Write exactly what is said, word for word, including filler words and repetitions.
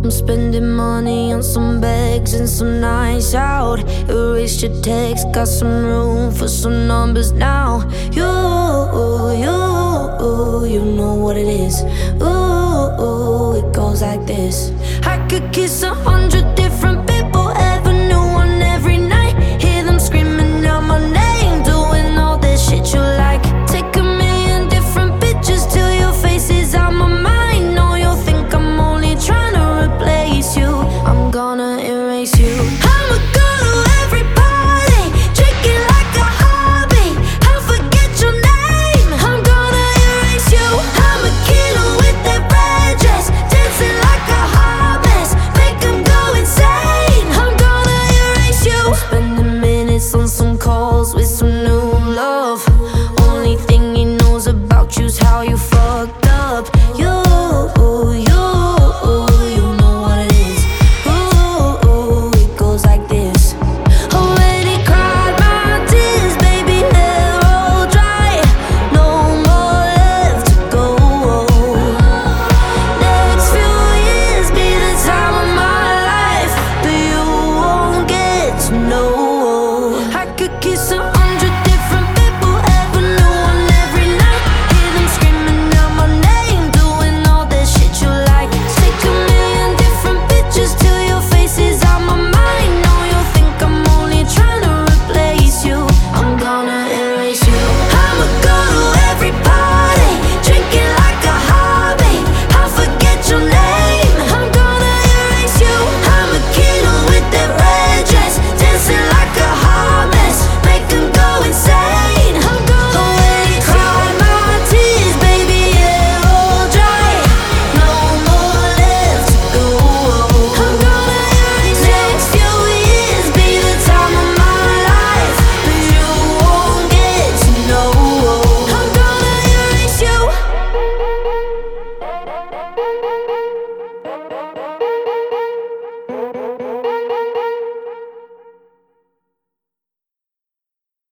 I'm spending money on some bags and some nights out. Erased your text, got some room for some numbers now. You, you, you know what it is. Ooh, it goes like this. I could kiss a hundred different